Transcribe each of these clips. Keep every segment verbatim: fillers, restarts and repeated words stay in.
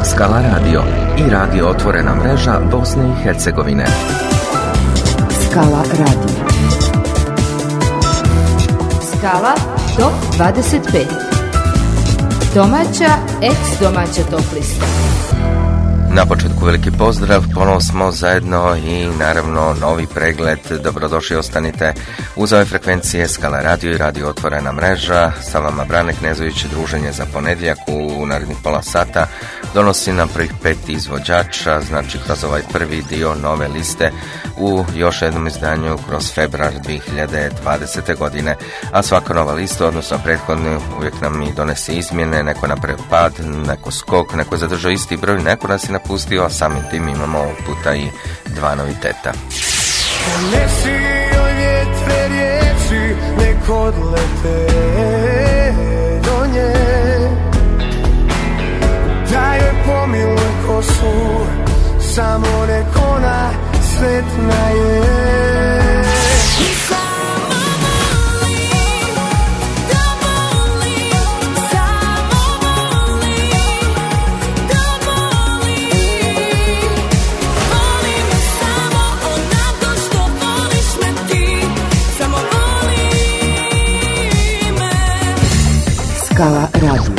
Skala Radio i radio Otvorena mreža Bosne i Hercegovine. Skala Radio. Skala top dvadeset pet. Domaća, ex-domaća top lista. Na početku veliki pozdrav, ponovo smo zajedno i naravno novi pregled. Dobrodošli, ostanite uz ove frekvencije Skala Radio i radio Otvorena mreža. Sa vama Brane Knezović, druženje za ponedjeljak u narednih pola sata donosi nam prvih pet izvođača, znači kroz ovaj prvi dio nove liste u još jednom izdanju kroz februar dvije hiljade dvadesete. godine. A svaka nova lista, odnosno prethodni, uvijek nam i donese izmjene, neko napravi pad, neko skok, neko je zadržao isti broj, neko nas je napustio, a samim tim imamo ovog puta i dva noviteta. Nesi joj vjetre riječi, nek odlete do nje, da joj pomiluj kosu, samo nek ona sretna je. Skala Radio.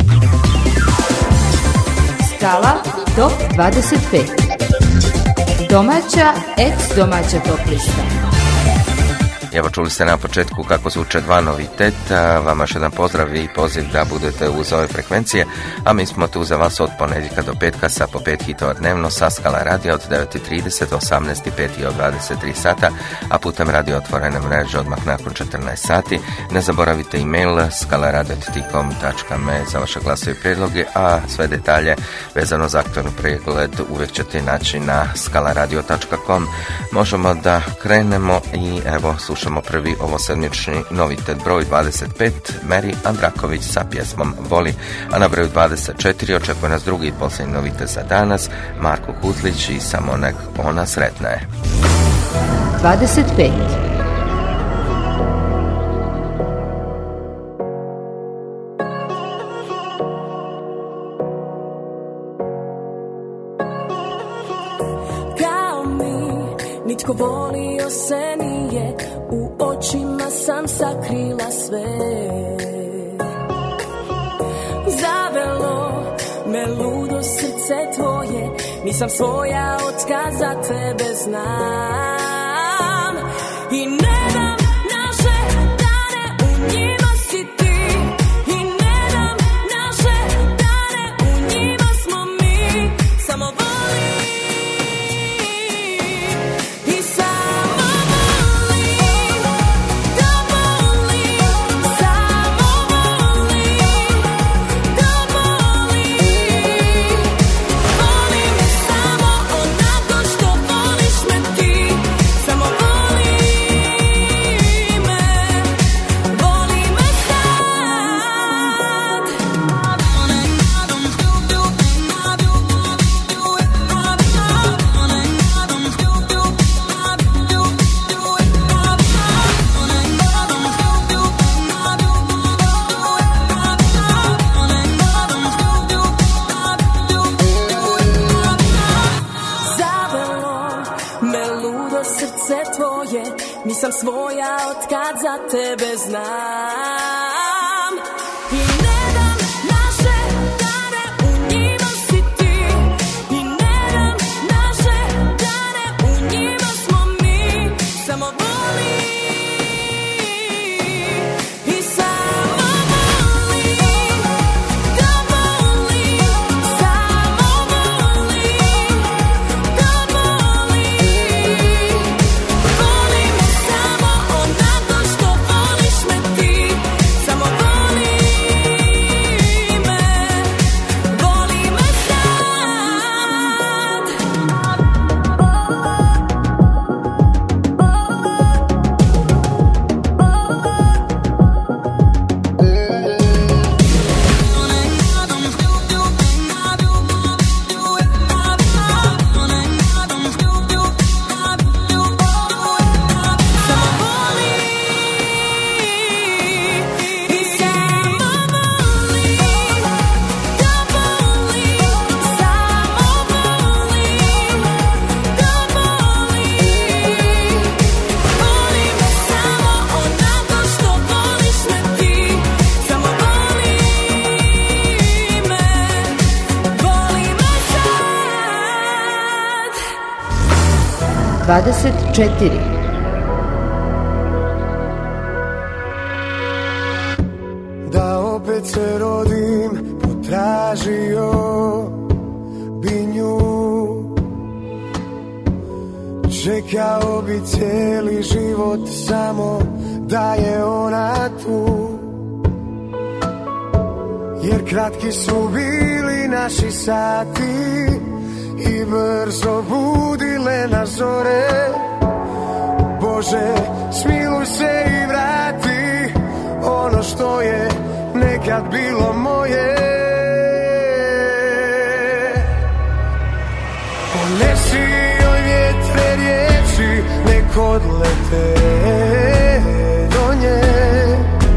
Skala top dvadeset pet. Domaća, ex-domaća top lista. Evo, čuli ste na početku kako zvuče dva noviteta, vama još jedan pozdrav i poziv da budete uz ove frekvencije, a mi smo tu za vas od ponedjeljka do petka sa po pet hitova dnevno sa Skala Radio od devet i trideset, osamnaest i pet i od dvadeset tri sata, a putem radio Otvorene mreže odmah nakon četrnaest sati. Ne zaboravite e-mail skalaradio tačka com tačka me za vaše glasove i prijedloge, a sve detalje vezano za aktualni pregled uvijek ćete naći na skalaradio tačka com. Možemo da krenemo i evo slušamo prvi ovosedmični novitet broj dvadeset pet, Meri Andraković sa pjesmom Voli, a na broju dvadeset četiri očekuje nas drugi i posljednji novitet za danas, Marko Kutlić i Samo nek ona sretna je. dvadeset pet. Nitko volio se nije, u očima sam sakrila sve. Zavelo me ludo srce tvoje, nisam svoja otkaz za tebe znam. I ne dam naše dane, u njima si ti. I ne dam naše dane, u njima smo mi. Samo volim. Nisam svoja otkad za tebe znam. I ne dam naše dane, u njima si ti. I ne dam naše dane, u njima smo mi. Samo voli. I samo voli. Da voli. Samo voli. Da voli. Voli me samo onako što voliš me ti. dvadeset četiri. Da opet se rodim, potražio bi nju. Čekao bi cijeli život samo da je ona tu. Jer kratki su bili naši sati i brzo budile nas zore. Bože, smiluj se i vrati ono što je nekad bilo moje. Ponesi joj vjetre riječi, nek odlete do nje.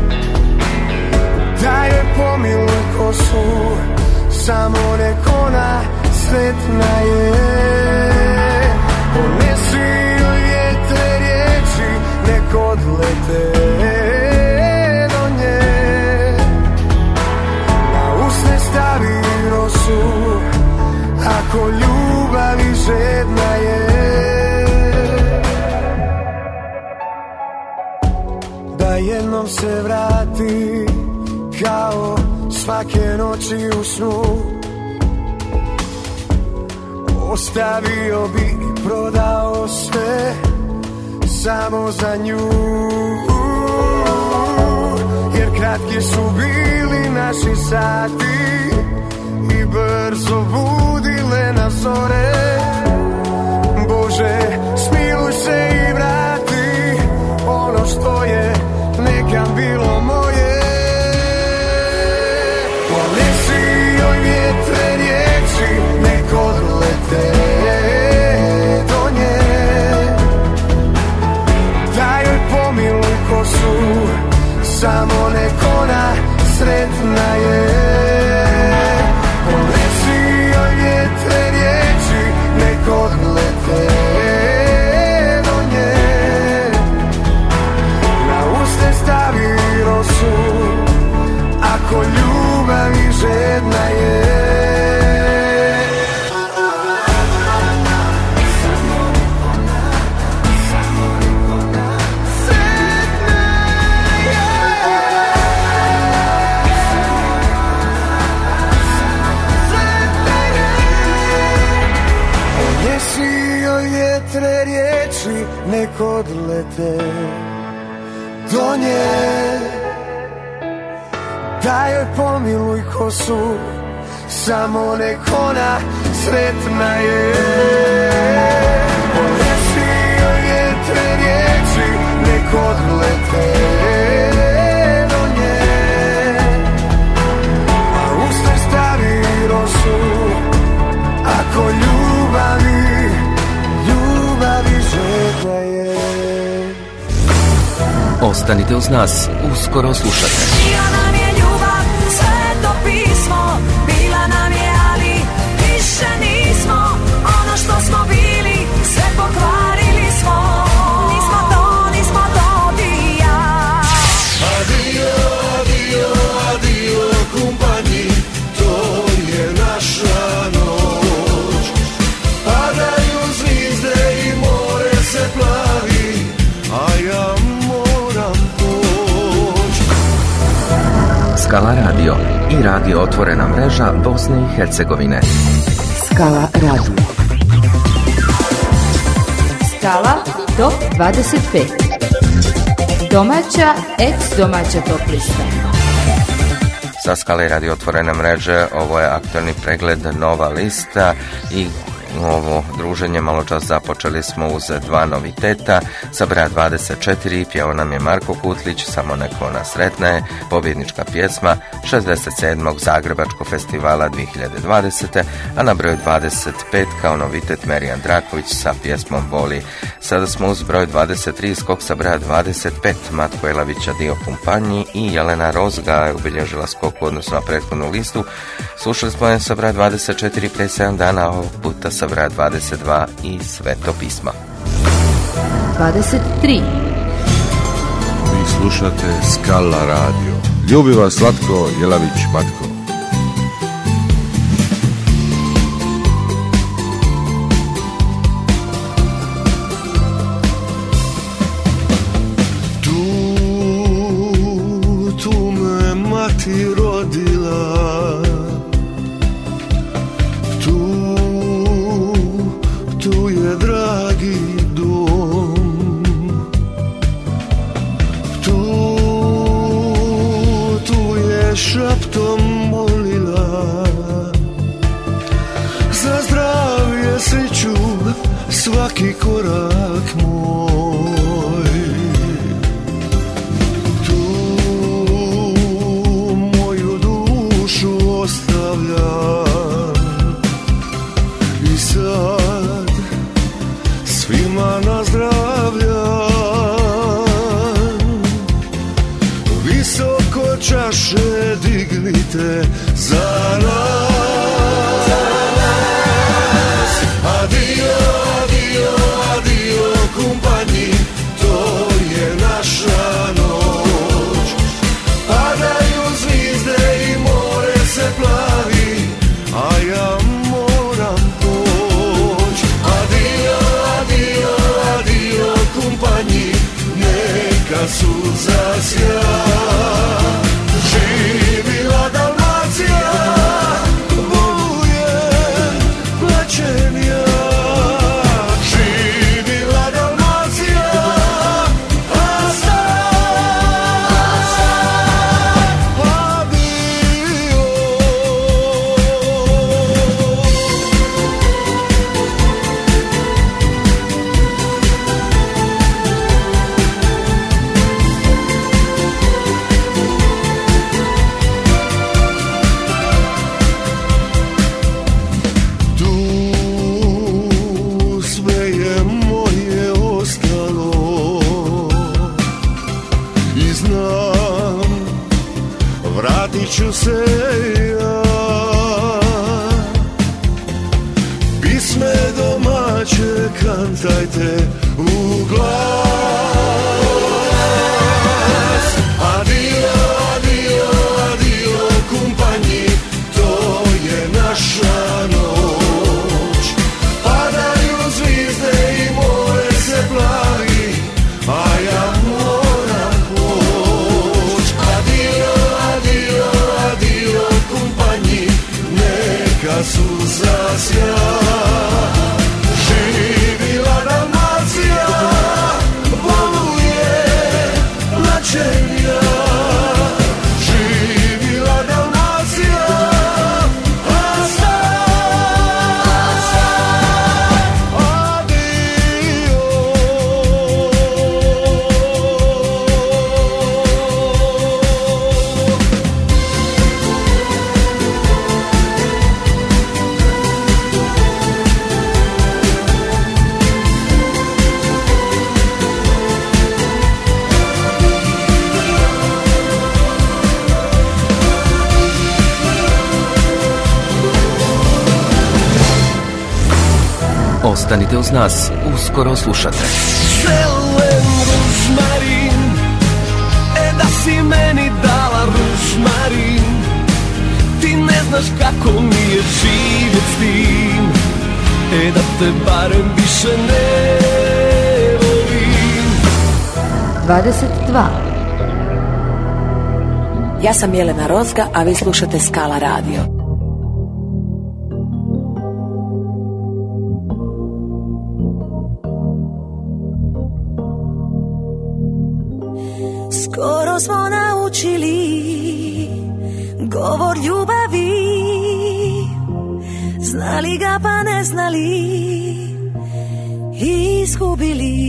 Da je pomiluj kosu, samo nek ona sretna je. Ponesi joj vjetre riječi, nek odlete do nje. Na usne stavi rosu, ako ljubavi žedna je. Da jednom se vrati kao svake noći u snu. Ostavio bi i prodao sve samo za nju. Jer kratki su bili naši sati i brzo budile nas zore. Bože, smiluj se i vrati ono što je nekad bilo moje. Ponesi joj vjetre riječi, nek odlete do nje. Da joj pomiluj kosu, samo nek ona sretna je. Ponesi joj vjetre riječi, nek odlete do nje. Na usne stavi rosu, ako ljubavi žedna je. Vjetre riječi, nek odlete do nje. Da joj pomiluj kosu, samo nek ona sretna je. Ponesi joj vjetre riječi, nek odlete do nje. A usne stavi rosu, ako ljubavi Ostanite uz nas, uskoro slušate. Bila nam je ljubav, sveto pismo, bila nam je, ali više nismo ono što smo bili, sve pokvarili smo. Nismo to, nismo to ti i ja. Adio, adio, adio, kumpani, to je naša noć. Padaju zvizde i more se plavi, a ja Skala Radio i radio Otvorena mreža Bosne i Hercegovine. Skala Radio. Skala top dvadeset pet. Domaća, ex-domaća top lista. Sa Skale Radio Otvorene mreže ovo je aktualni pregled Nova lista i ovo druženje malo čas započeli smo uz dva noviteta. Sa broja dvadeset četiri pjevao nam je Marko Kutlić, Samo nek ona sretna je, pobjednička pjesma šezdeset sedmog Zagrebačkog festivala dvije hiljade dvadesete. A na broju dvadeset pet kao novitet Merijan Draković sa pjesmom Boli. Sada smo uz broj dvadeset tri skok sa broja dvadeset pet Matko Elavića Dio Kumpanji i Jelena Rozga je obilježila skok u odnosu na prethodnu listu. Slušali smo je sa broja dvadeset četiri prije sedam dana, ovog puta sa broja dvadeset dva i Sveto pismo. dvadeset tri. Vi slušate Skala Radio. Ljubi vas Slatko Jelavić Matko. korak moj. Tu moju dušu ostavljam i sad svima nazdravljam. Visoko čaše dignite za nas. Adio, adio, adio kumpanji, to je naša noć. Padaju zvizde i more se plavi, a ja moram poć. Adio, adio, adio kumpanji, neka suza sja. Živila Dalmacija, voluje plaćenja. Živila Dalmacija, a sad adio. Vratit ću se ja. Pisme domaće kantajte u glas. Adio, adio, adio kumpanji, to je naša noć. Padaju zvizde i more se plavi, a ja moram poć. Adio, adio, adio kumpanji, neka suza sja. Živila Dalmacija, voluje plaćenja. Živila Dalmacija, a sad adio. Ostanite uz nas, uskoro slušate. Zelen ružmarin, e da si meni dala ružmarin. Ti ne znaš kako mi je živjet s tim, e da te barem više ne volim. dvadeset dva. Ja sam Jelena Rozga, a vi slušate Skala Radio. Skoro smo naučili govor ljubavi, znali ga pa ne znali, izgubili.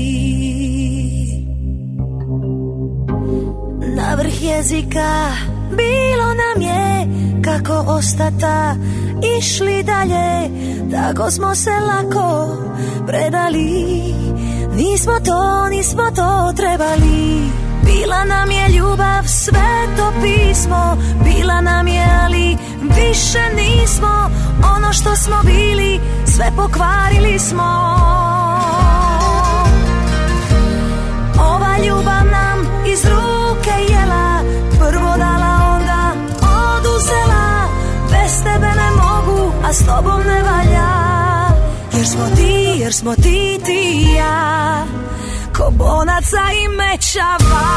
Na vrh jezika bilo nam je kako ostata, išli dalje, tako smo se lako predali. Nismo to, nismo to trebali. Bila nam je ljubav sveto pismo, bila nam je, ali više nismo. Ono što smo bili, sve pokvarili smo. Ova ljubav nam iz ruke jela, prvo dala, onda oduzela. Bez tebe ne mogu, a s tobom ne valja. Jer smo ti, jer smo ti, ti i ja, ko bonaca i mečava.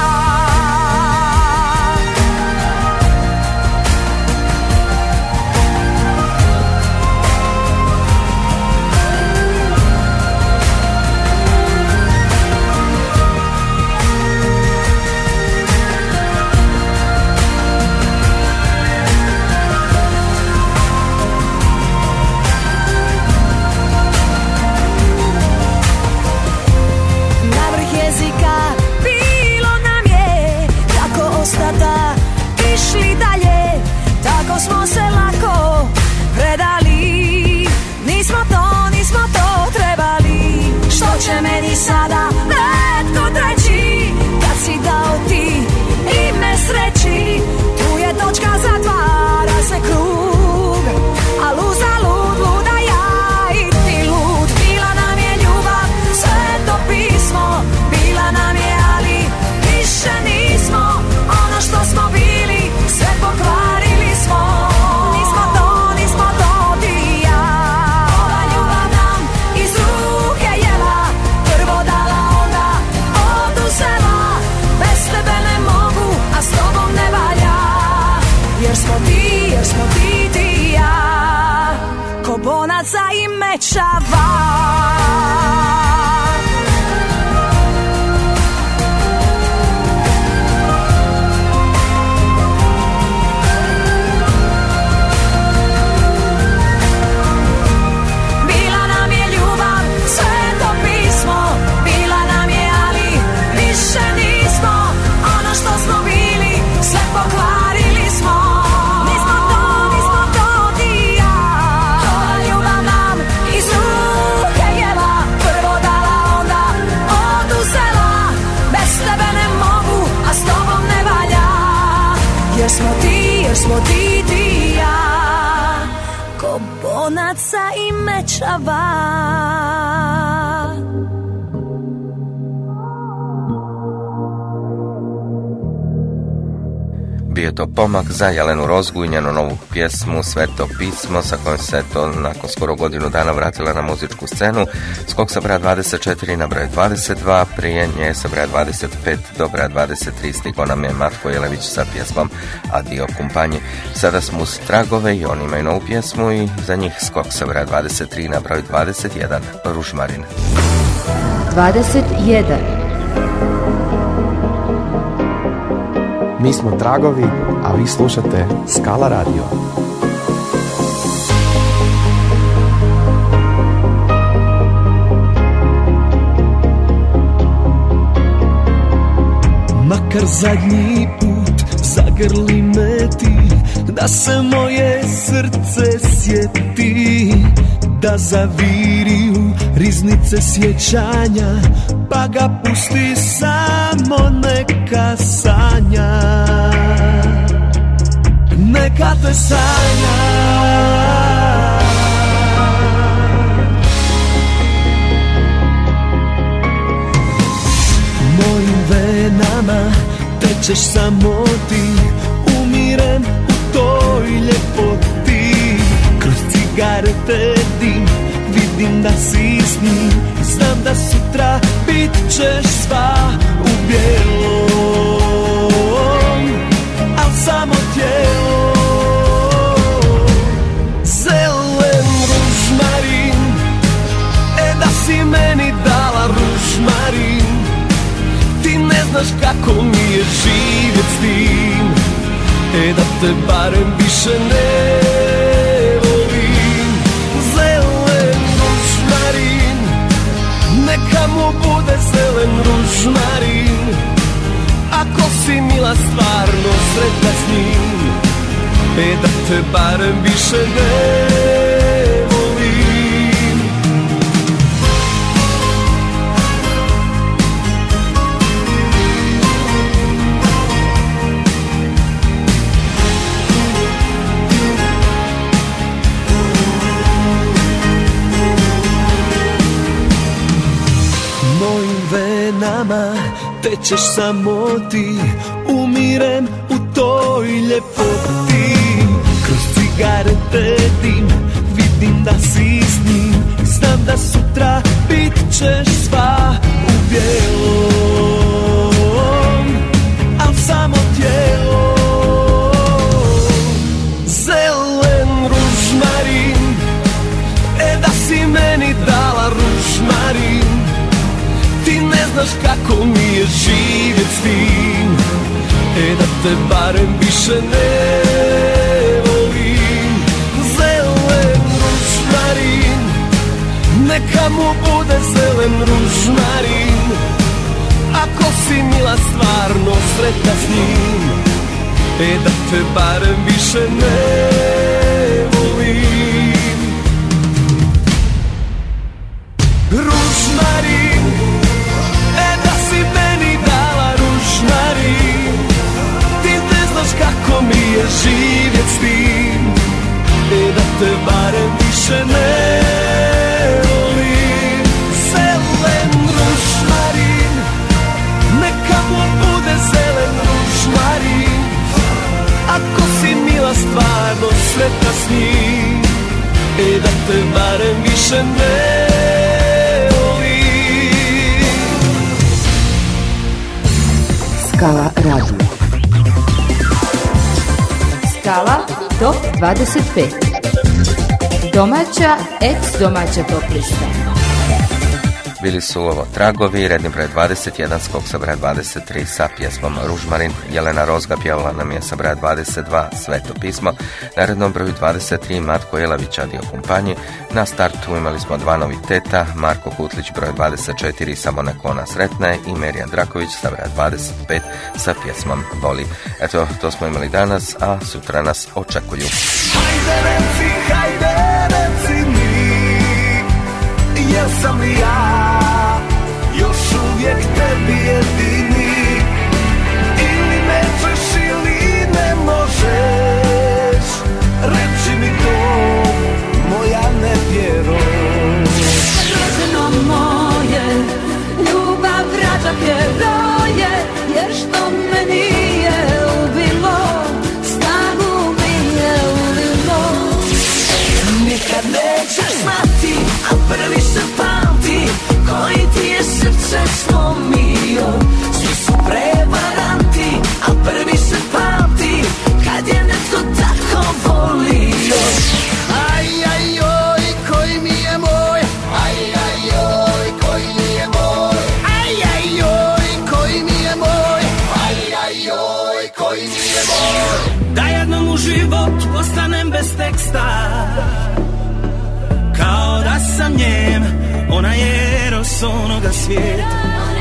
bonaca i mečava. Bila nam je ljubav, sveto pismo, bila nam je, ali više nismo. Ono što smo bili, sve pokvarili smo. Nismo to, nismo to ti i ja. Ova ljubav nam iz ruke jela, prvo dala, onda oduzela. Bez tebe ne mogu, a s tobom ne valja. Jer smo ti, jer smo ti, ti i ja, ko bonaca i mečava. Bio je to pomak za Jelenu Rozgu i njenu novu pjesmu Sveto pismo, sa kojom se to nakon skoro godinu dana vratila na muzičku scenu. Skok sa broja dvadeset četiri na broj dvadeset dva, prije nje sa broja dvadeset pet do broja dvadeset tri stigao nam je Matko Jelević sa pjesmom Adio kumpanji. Sada smo uz Tragove i oni imaju novu pjesmu i za njih skok sa broja dvadeset tri na broj dvadeset jedan, Ružmarin. dvadeset jedan. Mi smo Tragovi, a vi slušate Skala Radio. Makar zadnji put zagrli me ti, da se moje srce sjeti, da zaviri u riznice sjećanja, pa ga pusti samo neka sanja. Neka te sanja. Mojim venama tečeš samo ti, umirem u toj ljepoti. Kroz cigarete dim, vidim da si s njim, znam da sutra bit ćeš sva u bijelom, al samo tijelo. Zelen ružmarin, e da si meni dala ružmarin, ti ne znaš kako mi je živjet s tim, e da te barem više ne volim. Zelen ružmarin, neka mu bude zelen ružmarin, ako si mila stvarno sretna s njim, e da te barem više ne volim. Mojim venama tečeš samo ti, umirem u toj ljepoti. Kroz cigarete dim, vidim da si s njim, znam da sutra bit ćeš sva u bijelom, al samo tijelo. Zelen ružmarin, e da si meni dala ružmarin, ti ne znaš kako mi je živjet s tim, e da te barem više ne volim. Zelen ružmarin, neka mu bude zelen ružmarin, ako si mila stvarno sretna s njim, e da te barem više ne volim. Ružmarin, e da si meni dala ružmarin, ti ne znaš kako mi je živjet s tim, e da te barem više ne volim. Zelen ružmarin, neka mu bude zelen ružmarin, ako si mila stvarno sretna s njim, e da te barem više ne volim. Skala Radio. Skala Top dvadeset pet. Domaća, ex domaća top lista. Bili su ovo Tragovi, redni broj dvadeset jedan, skok sa broja dvadeset tri sa pjesmom Ružmarin. Jelena Rozga pjevala nam je sa broja dvadeset dva Sveto pismo. Na rednom broju dvadeset tri Matko Jelavić Adio kumpanji. Na startu imali smo dva noviteta, Marko Kutlić broj dvadeset četiri Samo neko ona sretna i Merijan Draković sa broja dvadeset pet sa pjesmom Boli. Eto, to smo imali danas, a sutra nas očekuju. Hajde reci, hajde reci mi, jel sam li ja još uvijek tebi jedini, ili nećeš ili ne možeš, reći mi to, moja nevjero. Rođeno moje, ljubav vraća heroje, jer što me nije ubilo, snagu mi je ulilo. Nikad nećeš znati, a prvi se pamti, koji ti je srce slomio. Svi su prevaranti, a prvi se pamti, kad je netko tako volio. Aj, aj, oj, koji mi je moj, aj, aj, oj, koji mi je moj, aj, aj, oj, koji mi je moj, aj, aj, oj, koji mi je moj. Da jednom u životu ostanem bez teksta, kao da sam njem, ona je eros onoga svijeta.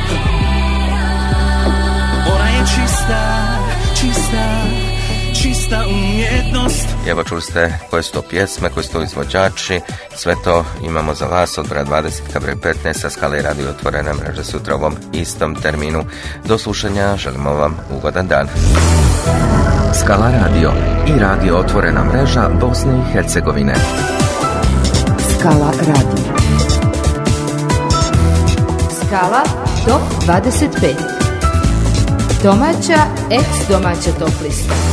Ona je čista, čista, čista umjetnost. Evo čuli ste koje su to pjesme, koji su to izvođači, sve to imamo za vas od broja dvadeset ka broj petnaest sa Skale radio otvorene mreže sutra u ovom istom terminu. Do slušanja, želimo vam ugodan dan. Skala radio i radio otvorena mreža Bosne i Hercegovine. Skala radio. Skala top dvadeset pet. Domaća, ex domaća top lista.